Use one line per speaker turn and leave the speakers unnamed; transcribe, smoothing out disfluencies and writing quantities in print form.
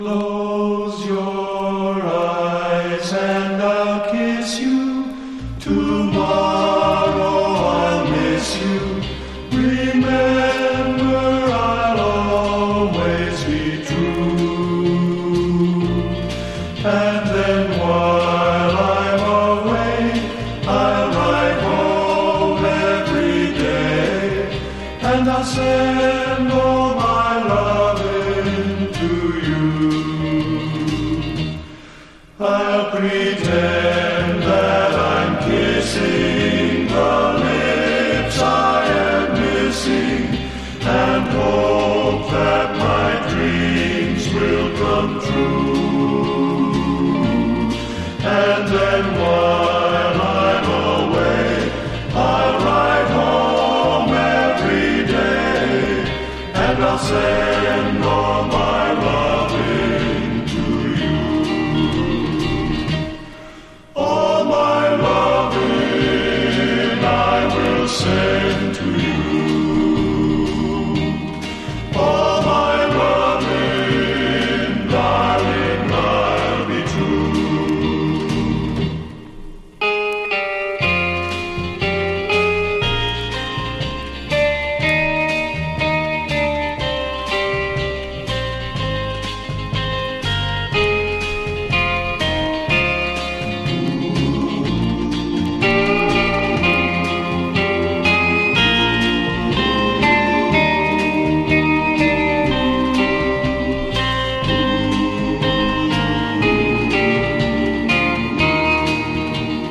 Close your eyes and I'll kiss you. Tomorrow I'll miss you. Remember, I'll always be true. And then while I'm away, I'll write home every day, and I'll send all my loving to you. I'll pretend that I'm kissing the lips I am missing, and hope that my dreams will come true.